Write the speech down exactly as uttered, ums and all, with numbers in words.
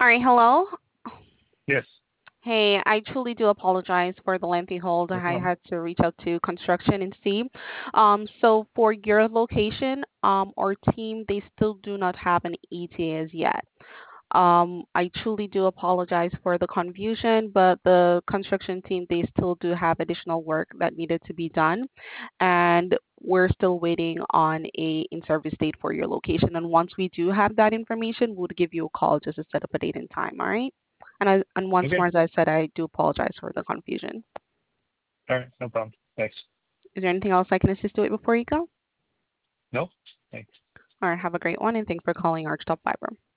All right, hello. Yes, Hey, I truly do apologize for the lengthy hold. no I problem. had to reach out to construction and see. Um, so for your location, um, our team, they still do not have an E T A as yet. Um, I truly do apologize for the confusion, but the construction team, they still do have additional work that needed to be done, and we're still waiting on a in-service date for your location. And once we do have that information, we'll give you a call just to set up a date and time. All right? And I, and once Okay, more, as I said, I do apologize for the confusion. all right, no problem. Thanks. Is there anything else I can assist you with before you go? No, thanks. All right, have a great one, and thanks for calling Archtop Fiber.